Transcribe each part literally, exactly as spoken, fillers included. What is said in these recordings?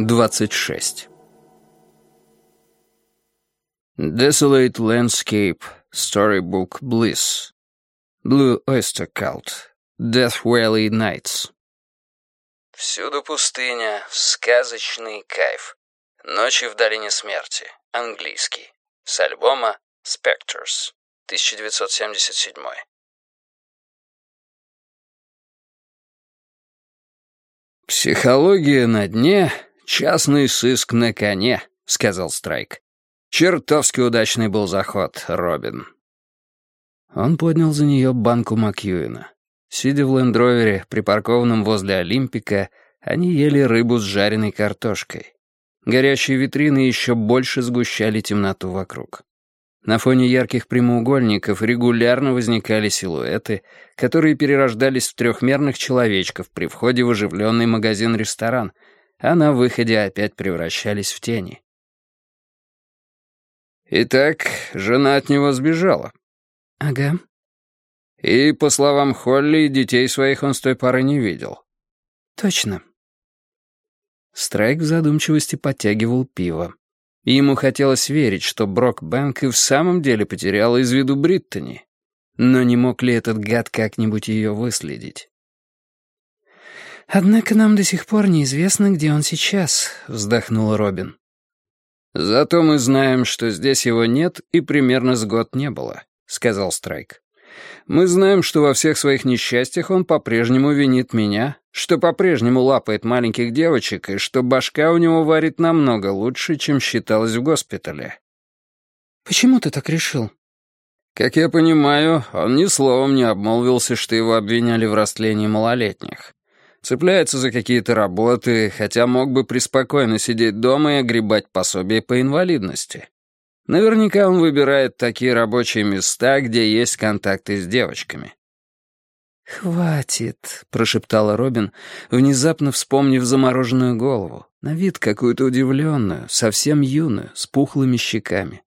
двадцать шесть. Desolate Landscape, Storybook Bliss, Blue Oyster Cult, Death Valley Nights. Всюду пустыня, сказочный кайф. Ночи в долине смерти, английский. С альбома Spectres, тысяча девятьсот семьдесят седьмой. «Психология на дне, частный сыск на коне», — сказал Страйк. «Чертовски удачный был заход, Робин». Он поднял за нее банку Макьюина. Сидя в лендровере, припаркованном возле Олимпика, они ели рыбу с жареной картошкой. Горящие витрины еще больше сгущали темноту вокруг. На фоне ярких прямоугольников регулярно возникали силуэты, которые перерождались в трехмерных человечков при входе в оживленный магазин-ресторан, а на выходе опять превращались в тени. «Итак, жена от него сбежала». «Ага». «И, по словам Холли, детей своих он с той поры не видел». «Точно». Страйк в задумчивости подтягивал пиво. И ему хотелось верить, что Брокбэнк и в самом деле потеряла из виду Бриттани. Но не мог ли этот гад как-нибудь ее выследить? «Однако нам до сих пор неизвестно, где он сейчас», — вздохнул Робин. «Зато мы знаем, что здесь его нет и примерно с год не было», — сказал Страйк. «Мы знаем, что во всех своих несчастьях он по-прежнему винит меня, что по-прежнему лапает маленьких девочек и что башка у него варит намного лучше, чем считалось в госпитале». «Почему ты так решил?» «Как я понимаю, он ни словом не обмолвился, что его обвиняли в растлении малолетних. Цепляется за какие-то работы, хотя мог бы преспокойно сидеть дома и огребать пособие по инвалидности. Наверняка он выбирает такие рабочие места, где есть контакты с девочками». «Хватит», — прошептала Робин, внезапно вспомнив замороженную голову, на вид какую-то удивленную, совсем юную, с пухлыми щеками.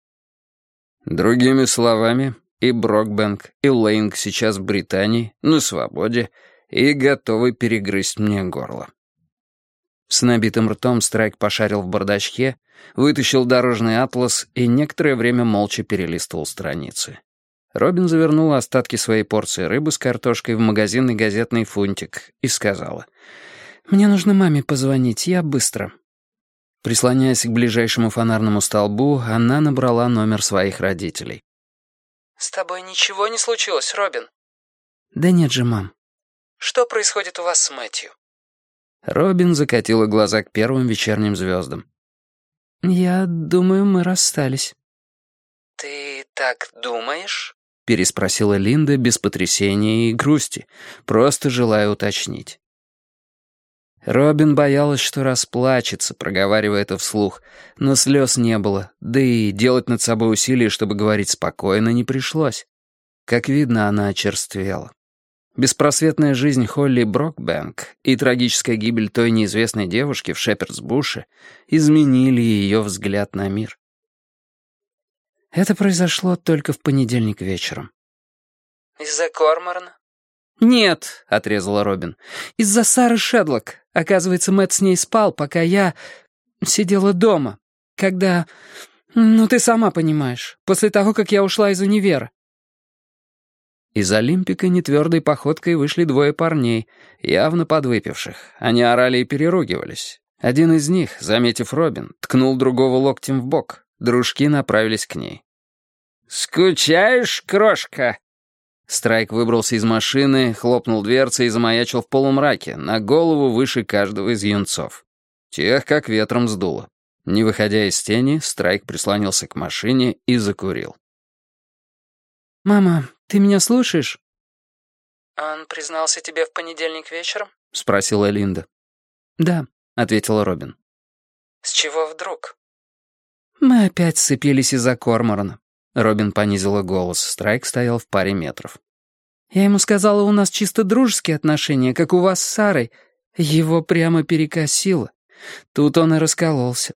Другими словами, и Брокбэнк, и Лейнг сейчас в Британии, на свободе, и готовы перегрызть мне горло. С набитым ртом Страйк пошарил в бардачке, вытащил дорожный атлас и некоторое время молча перелистывал страницы. Робин завернула остатки своей порции рыбы с картошкой в магазинный газетный фунтик и сказала: «Мне нужно маме позвонить, я быстро». Прислоняясь к ближайшему фонарному столбу, она набрала номер своих родителей. «С тобой ничего не случилось, Робин?» «Да нет же, мам». «Что происходит у вас с Мэтью?» Робин закатила глаза к первым вечерним звездам. «Я думаю, мы расстались». «Ты так думаешь?» — переспросила Линда без потрясения и грусти, просто желая уточнить. Робин боялась, что расплачется, проговаривая это вслух, но слез не было, да и делать над собой усилия, чтобы говорить спокойно, не пришлось. Как видно, она очерствела. Беспросветная жизнь Холли Брокбэнк и трагическая гибель той неизвестной девушки в Шепердсбуше изменили ее взгляд на мир. Это произошло только в понедельник вечером. «Из-за Корморана?» «Нет», — отрезала Робин, — «из-за Сары Шедлок. Оказывается, Мэтт с ней спал, пока я сидела дома. Когда... Ну, ты сама понимаешь, после того, как я ушла из универа». Из Олимпика нетвердой походкой вышли двое парней, явно подвыпивших. Они орали и переругивались. Один из них, заметив Робин, ткнул другого локтем в бок. Дружки направились к ней. «Скучаешь, крошка?» Страйк выбрался из машины, хлопнул дверцей и замаячил в полумраке, на голову выше каждого из юнцов. Тех как ветром сдуло. Не выходя из тени, Страйк прислонился к машине и закурил. «Мама, ты меня слушаешь?» «Он признался тебе в понедельник вечером?» — спросила Линда. «Да», — ответила Робин. «С чего вдруг?» «Мы опять сцепились из-за Корморана». Робин понизила голос, Страйк стоял в паре метров. «Я ему сказала, у нас чисто дружеские отношения, как у вас с Сарой. Его прямо перекосило. Тут он и раскололся».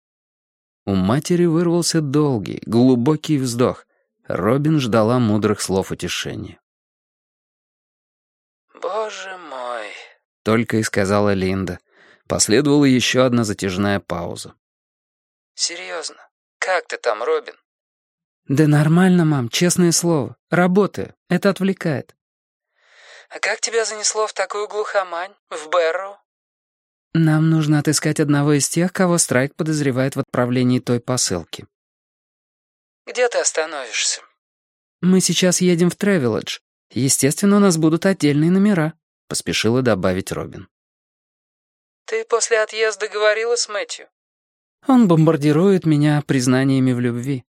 У матери вырвался долгий, глубокий вздох. Робин ждала мудрых слов утешения. «Боже мой», — только и сказала Линда. Последовала еще одна затяжная пауза. «Серьезно? Как ты там, Робин?» «Да нормально, мам, честное слово. Работаю. Это отвлекает». «А как тебя занесло в такую глухомань? В Бэрроу?» «Нам нужно отыскать одного из тех, кого Страйк подозревает в отправлении той посылки». «Где ты остановишься?» «Мы сейчас едем в Тревеледж. Естественно, у нас будут отдельные номера», — поспешила добавить Робин. «Ты после отъезда говорила с Мэтью?» «Он бомбардирует меня признаниями в любви».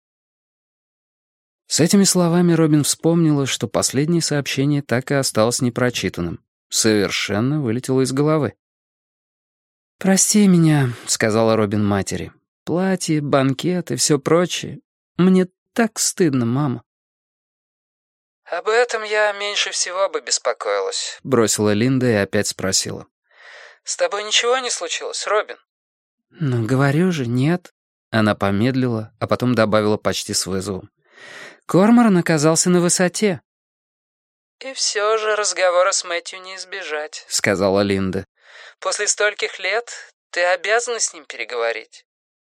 С этими словами Робин вспомнила, что последнее сообщение так и осталось непрочитанным. Совершенно вылетело из головы. «Прости меня», — сказала Робин матери. «Платье, банкет и все прочее. Мне так стыдно, мама». «Об этом я меньше всего бы беспокоилась», — бросила Линда и опять спросила. «С тобой ничего не случилось, Робин?» «Ну, говорю же, нет». Она помедлила, а потом добавила почти с вызовом. «Корморан оказался на высоте». «И все же разговора с Мэтью не избежать», — сказала Линда. «После стольких лет ты обязана с ним переговорить».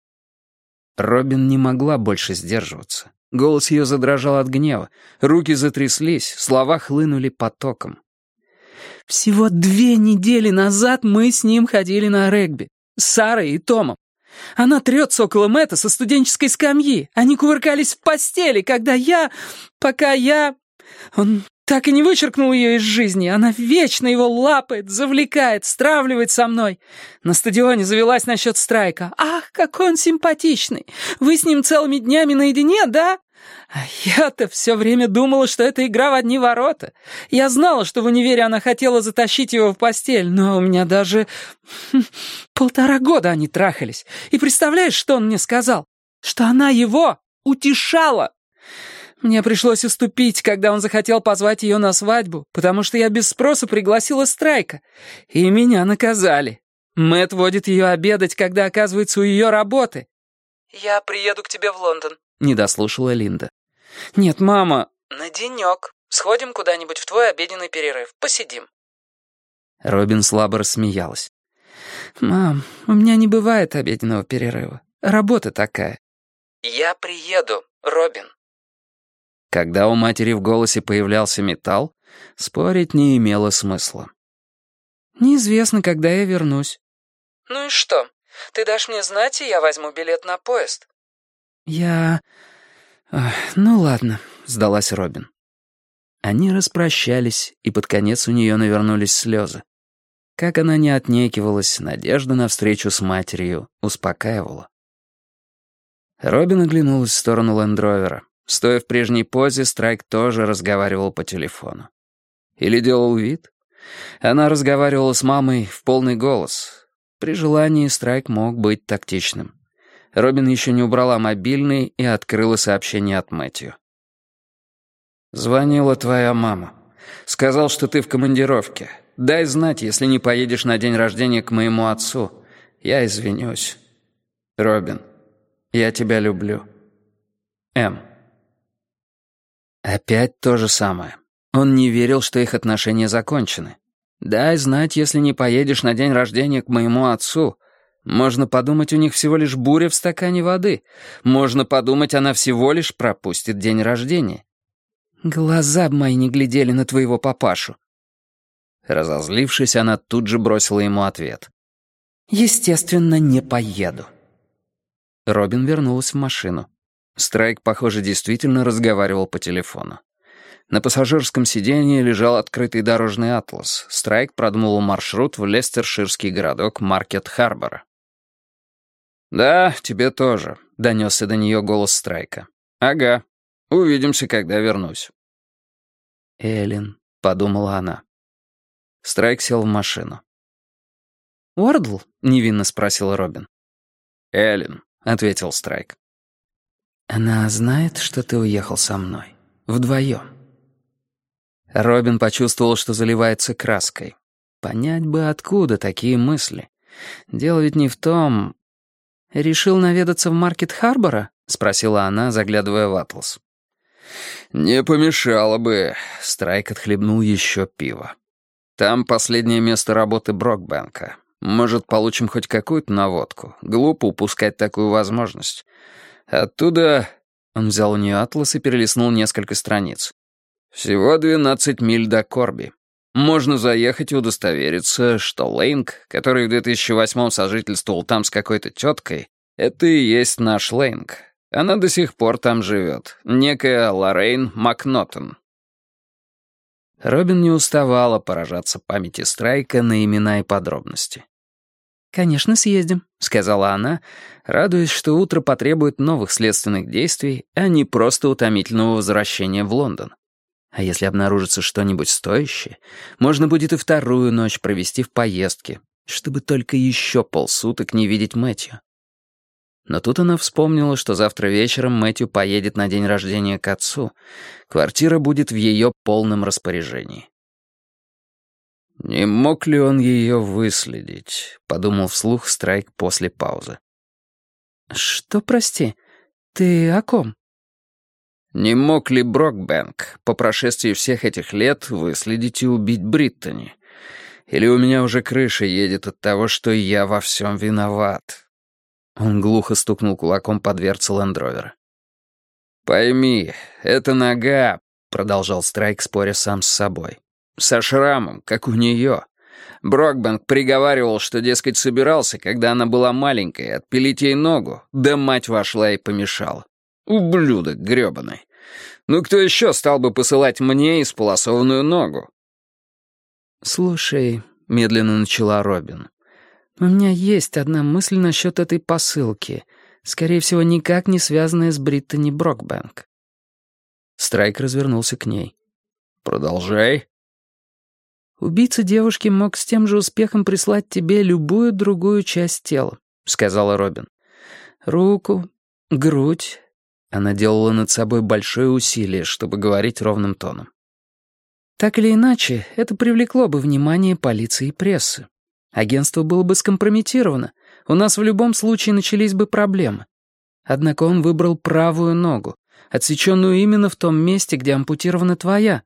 Робин не могла больше сдерживаться. Голос ее задрожал от гнева, руки затряслись, слова хлынули потоком. «Всего две недели назад мы с ним ходили на регби, с Сарой и Томом. Она трется около Мэтта со студенческой скамьи. Они кувыркались в постели, когда я... Пока я... Он так и не вычеркнул ее из жизни. Она вечно его лапает, завлекает, стравливает со мной. На стадионе завелась насчет Страйка. Ах, какой он симпатичный. Вы с ним целыми днями наедине, да? А я-то все время думала, что это игра в одни ворота. Я знала, что в универе она хотела затащить его в постель, но у меня даже хм, полтора года они трахались. И представляешь, что он мне сказал? Что она его утешала. Мне пришлось уступить, когда он захотел позвать ее на свадьбу, потому что я без спроса пригласила Страйка. И меня наказали. Мэтт водит ее обедать, когда оказывается у ее работы. «Я приеду к тебе в Лондон», — не дослушала Линда. «Нет, мама...» «На денек. Сходим куда-нибудь в твой обеденный перерыв. Посидим». Робин слабо рассмеялась. «Мам, у меня не бывает обеденного перерыва. Работа такая». «Я приеду, Робин». Когда у матери в голосе появлялся металл, спорить не имело смысла. «Неизвестно, когда я вернусь». «Ну и что? Ты дашь мне знать, и я возьму билет на поезд». «Я... Ну ладно», — сдалась Робин. Они распрощались, и под конец у нее навернулись слезы. Как она не отнекивалась, надежда на встречу с матерью успокаивала. Робин оглянулась в сторону лендровера. Стоя в прежней позе, Страйк тоже разговаривал по телефону. Или делал вид? Она разговаривала с мамой в полный голос. При желании Страйк мог быть тактичным. Робин еще не убрала мобильный и открыла сообщение от Мэтью. «Звонила твоя мама. Сказал, что ты в командировке. Дай знать, если не поедешь на день рождения к моему отцу. Я извинюсь. Робин, я тебя люблю. М». Опять то же самое. Он не верил, что их отношения закончены. «Дай знать, если не поедешь на день рождения к моему отцу». Можно подумать, у них всего лишь буря в стакане воды. Можно подумать, она всего лишь пропустит день рождения. Глаза б мои не глядели на твоего папашу. Разозлившись, она тут же бросила ему ответ. «Естественно, не поеду». Робин вернулась в машину. Страйк, похоже, действительно разговаривал по телефону. На пассажирском сиденье лежал открытый дорожный атлас. Страйк продумал маршрут в лестерширский городок Маркет-Харбора. «Да, тебе тоже», — донесся до нее голос Страйка. «Ага. Увидимся, когда вернусь». «Эллен», — подумала она. Страйк сел в машину. «Уордл?» — невинно спросил Робин. «Эллен», — ответил Страйк. «Она знает, что ты уехал со мной? Вдвоем?» Робин почувствовал, что заливается краской. Понять бы, откуда такие мысли. Дело ведь не в том... «Решил наведаться в Маркет-Харбора?» — спросила она, заглядывая в атлас. «Не помешало бы». Страйк отхлебнул еще пиво. «Там последнее место работы Брокбенка. Может, получим хоть какую-то наводку. Глупо упускать такую возможность. Оттуда...» Он взял у нее атлас и перелистнул несколько страниц. «Всего двенадцать миль до Корби. Можно заехать и удостовериться, что Лейнг, который в две тысячи восьмом сожительствовал там с какой-то теткой, это и есть наш Лейнг. Она до сих пор там живет. Некая Лоррейн Макнотон». Робин не уставала поражаться памяти Страйка на имена и подробности. «Конечно, съездим», — сказала она, радуясь, что утро потребует новых следственных действий, а не просто утомительного возвращения в Лондон. А если обнаружится что-нибудь стоящее, можно будет и вторую ночь провести в поездке, чтобы только еще полсуток не видеть Мэтью. Но тут она вспомнила, что завтра вечером Мэтью поедет на день рождения к отцу. Квартира будет в ее полном распоряжении. «Не мог ли он ее выследить?» — подумал вслух Страйк после паузы. «Что, прости? Ты о ком?» «Не мог ли Брокбэнк по прошествии всех этих лет выследить и убить Бриттани? Или у меня уже крыша едет от того, что я во всем виноват?» Он глухо стукнул кулаком по дверце лендровера. «Пойми, эта нога», — продолжал Страйк, споря сам с собой, — «со шрамом, как у нее. Брокбэнк приговаривал, что, дескать, собирался, когда она была маленькой, отпилить ей ногу, да мать вошла и помешала. Ублюдок грёбаный. Ну кто еще стал бы посылать мне исполосованную ногу?» «Слушай», — медленно начала Робин, — «у меня есть одна мысль насчет этой посылки, скорее всего, никак не связанная с Бриттани Брокбэнк». Страйк развернулся к ней. «Продолжай». «Убийца девушки мог с тем же успехом прислать тебе любую другую часть тела», — сказала Робин. «Руку, грудь». Она делала над собой большое усилие, чтобы говорить ровным тоном. «Так или иначе, это привлекло бы внимание полиции и прессы. Агентство было бы скомпрометировано. У нас в любом случае начались бы проблемы. Однако он выбрал правую ногу, отсеченную именно в том месте, где ампутирована твоя».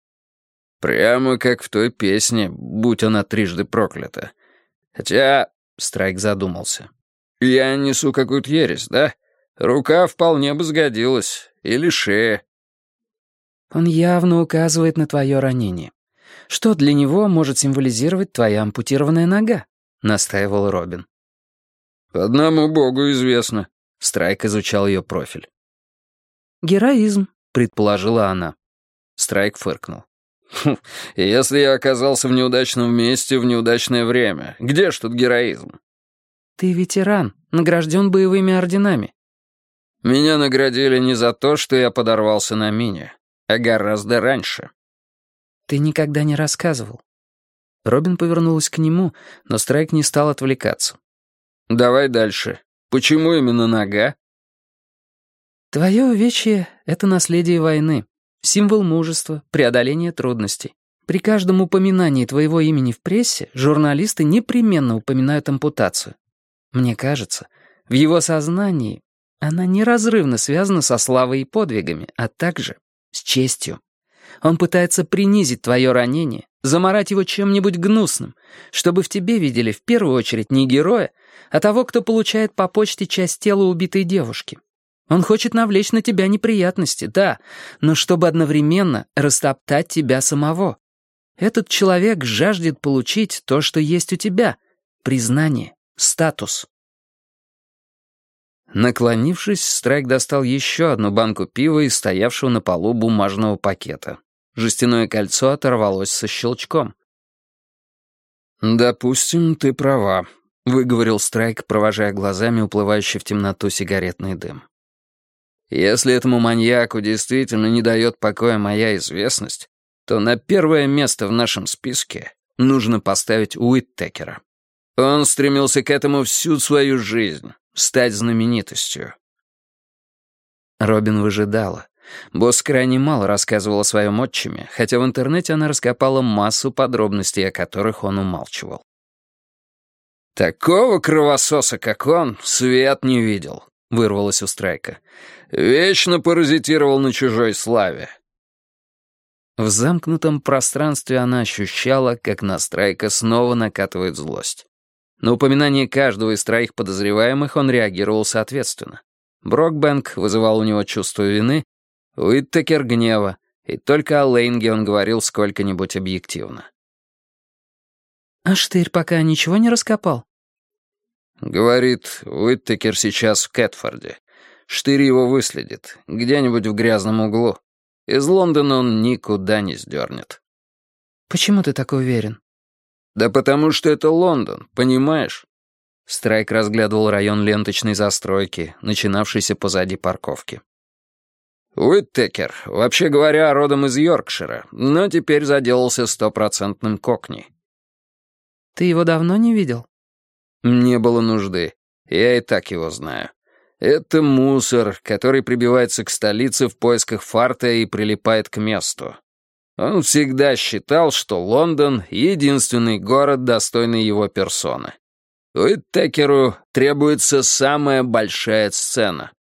«Прямо как в той песне, будь она трижды проклята. Хотя...» — Страйк задумался. «Я несу какую-то ересь, да? Рука вполне бы сгодилась. Или шея». «Он явно указывает на твое ранение. Что для него может символизировать твоя ампутированная нога?» — настаивал Робин. «Одному богу известно». Страйк изучал ее профиль. «Героизм», — предположила она. Страйк фыркнул. «Хм, если я оказался в неудачном месте в неудачное время, где ж тут героизм?» «Ты ветеран, награжден боевыми орденами». «Меня наградили не за то, что я подорвался на мине, а гораздо раньше». «Ты никогда не рассказывал». Робин повернулась к нему, но Страйк не стал отвлекаться. «Давай дальше. Почему именно нога?» «Твое увечье — это наследие войны, символ мужества, преодоления трудностей. При каждом упоминании твоего имени в прессе журналисты непременно упоминают ампутацию. Мне кажется, в его сознании она неразрывно связана со славой и подвигами, а также с честью. Он пытается принизить твое ранение, замарать его чем-нибудь гнусным, чтобы в тебе видели в первую очередь не героя, а того, кто получает по почте часть тела убитой девушки. Он хочет навлечь на тебя неприятности, да, но чтобы одновременно растоптать тебя самого. Этот человек жаждет получить то, что есть у тебя — признание, статус». Наклонившись, Страйк достал еще одну банку пива из стоявшего на полу бумажного пакета. Жестяное кольцо оторвалось со щелчком. «Допустим, ты права», — выговорил Страйк, провожая глазами уплывающий в темноту сигаретный дым. «Если этому маньяку действительно не дает покоя моя известность, то на первое место в нашем списке нужно поставить Уиттекера. Он стремился к этому всю свою жизнь. Стать знаменитостью». Робин выжидала. Босс крайне мало рассказывал о своем отчиме, хотя в интернете она раскопала массу подробностей, о которых он умалчивал. «Такого кровососа, как он, свет не видел», — вырвалось у Страйка. «Вечно паразитировал на чужой славе». В замкнутом пространстве она ощущала, как на Страйка снова накатывает злость. На упоминание каждого из троих подозреваемых он реагировал соответственно. Брокбэнк вызывал у него чувство вины, Уиттекер — гнева, и только о Лейнге он говорил сколько-нибудь объективно. «А Штырь пока ничего не раскопал?» Говорит, Уиттекер сейчас в Кэтфорде. Штырь его выследит, где-нибудь в грязном углу. Из Лондона он никуда не сдернет. «Почему ты так уверен?» «Да потому что это Лондон, понимаешь?» Страйк разглядывал район ленточной застройки, начинавшейся позади парковки. Уиттекер, вообще говоря, родом из Йоркшира, но теперь заделался стопроцентным кокни. «Ты его давно не видел?» «Не было нужды. Я и так его знаю. Это мусор, который прибивается к столице в поисках фарта и прилипает к месту. Он всегда считал, что Лондон — единственный город, достойный его персоны. Уиттекеру требуется самая большая сцена».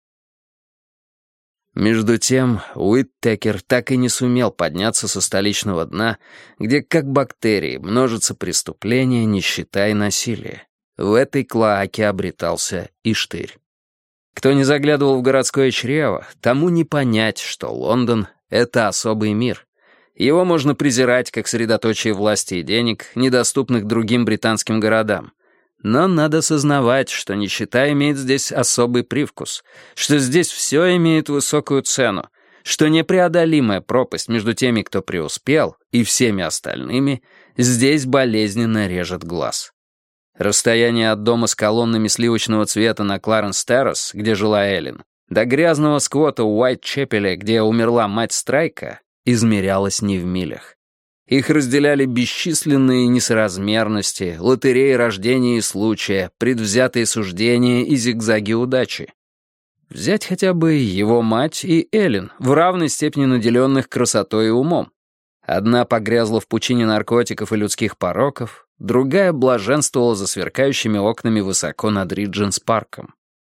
Между тем, Уиттекер так и не сумел подняться со столичного дна, где, как бактерии, множатся преступления, нищета и насилие. В этой клоаке обретался и Штырь. Кто не заглядывал в городское чрево, тому не понять, что Лондон — это особый мир. Его можно презирать как средоточие власти и денег, недоступных другим британским городам. Но надо сознавать, что нищета имеет здесь особый привкус, что здесь все имеет высокую цену, что непреодолимая пропасть между теми, кто преуспел, и всеми остальными, здесь болезненно режет глаз. Расстояние от дома с колоннами сливочного цвета на Кларенс-Террас, где жила Эллен, до грязного сквота Уайт-Чепеля, где умерла мать Страйка, измерялось не в милях. Их разделяли бесчисленные несоразмерности, лотереи рождения и случая, предвзятые суждения и зигзаги удачи. Взять хотя бы его мать и Эллен, в равной степени наделенных красотой и умом. Одна погрязла в пучине наркотиков и людских пороков, другая блаженствовала за сверкающими окнами высоко над Ридженс-парком.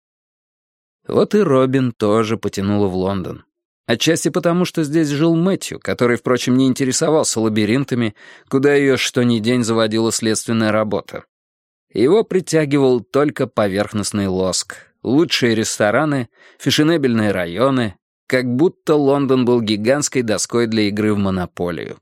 Вот и Робин тоже потянула в Лондон. Отчасти потому, что здесь жил Мэтью, который, впрочем, не интересовался лабиринтами, куда ее что ни день заводила следственная работа. Его притягивал только поверхностный лоск, лучшие рестораны, фешенебельные районы, как будто Лондон был гигантской доской для игры в монополию.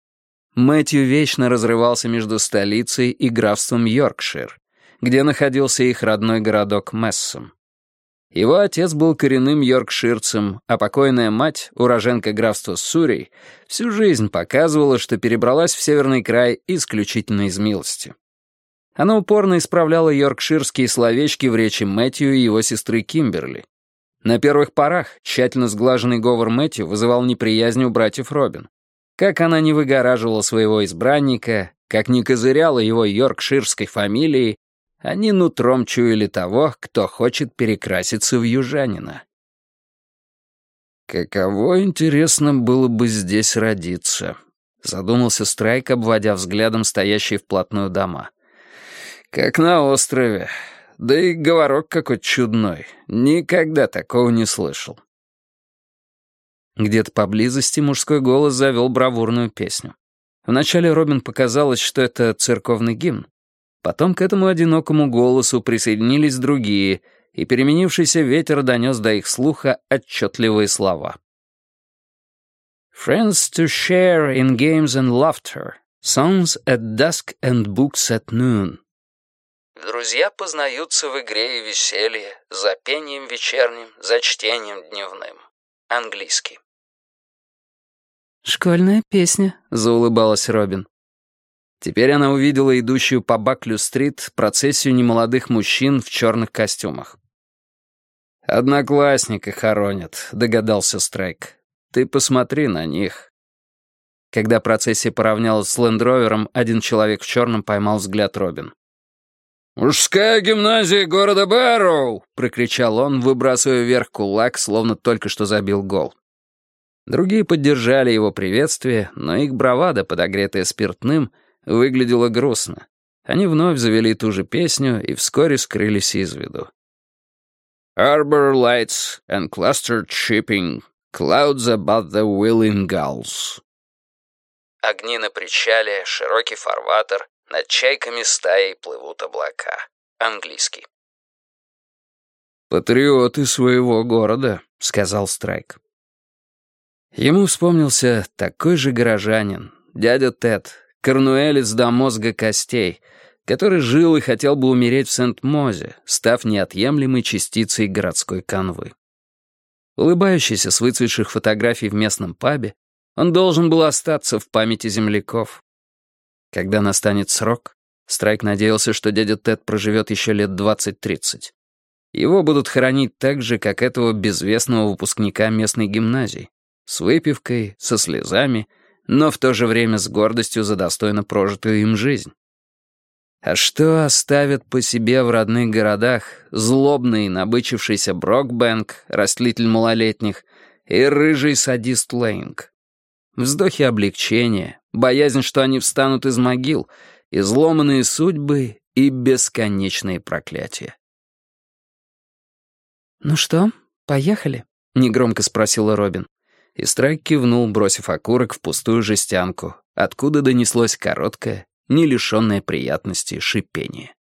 Мэтью вечно разрывался между столицей и графством Йоркшир, где находился их родной городок Мессом. Его отец был коренным йоркширцем, а покойная мать, уроженка графства Суррей, всю жизнь показывала, что перебралась в северный край исключительно из милости. Она упорно исправляла йоркширские словечки в речи Мэтью и его сестры Кимберли. На первых порах тщательно сглаженный говор Мэтью вызывал неприязнь у братьев Робин. Как она не выгораживала своего избранника, как не козыряла его йоркширской фамилией, они нутром чуяли того, кто хочет перекраситься в южанина. «Каково, интересно, было бы здесь родиться», — задумался Страйк, обводя взглядом стоящие вплотную дома. «Как на острове. Да и говорок какой чудной. Никогда такого не слышал». Где-то поблизости мужской голос завел бравурную песню. Вначале Робин показалось, что это церковный гимн. Потом к этому одинокому голосу присоединились другие, и переменившийся ветер донес до их слуха отчетливые слова. «Friends to share in games and laughter, songs at dusk and books at noon». Друзья познаются в игре и веселье, за пением вечерним, за чтением дневным. Английский. «Школьная песня», — заулыбалась Робин. Теперь она увидела идущую по Баклю-стрит процессию немолодых мужчин в черных костюмах. «Одноклассника хоронят», — догадался Страйк. «Ты посмотри на них». Когда процессия поравнялась с лендровером, один человек в черном поймал взгляд Робин. «Мужская гимназия города Бэрроу!» — прокричал он, выбрасывая вверх кулак, словно только что забил гол. Другие поддержали его приветствие, но их бравада, подогретая спиртным, выглядела грустно. Они вновь завели ту же песню и вскоре скрылись из виду. «Arbor lights and clustered shipping, clouds above the wheeling gulls». Огни на причале, широкий фарватер, Над чайками стаей плывут облака. Английский. «Патриоты своего города», — сказал Страйк. Ему вспомнился такой же горожанин, дядя Тед, корнуэлец до мозга костей, который жил и хотел бы умереть в Сент-Мозе, став неотъемлемой частицей городской канвы. Улыбающийся с выцветших фотографий в местном пабе, он должен был остаться в памяти земляков. Когда настанет срок, Страйк надеялся, что дядя Тед проживет еще лет двадцать-тридцать. Его будут хоронить так же, как этого безвестного выпускника местной гимназии, с выпивкой, со слезами, но в то же время с гордостью за достойно прожитую им жизнь. А что оставят по себе в родных городах злобный, набычившийся Брокбэнк, растлитель малолетних, и рыжий садист Лэнг? Вздохи облегчения, боязнь, что они встанут из могил, изломанные судьбы и бесконечные проклятия. «Ну что, поехали?» — негромко спросила Робин. И Страйк кивнул, бросив окурок в пустую жестянку, откуда донеслось короткое, не лишенное приятности шипение.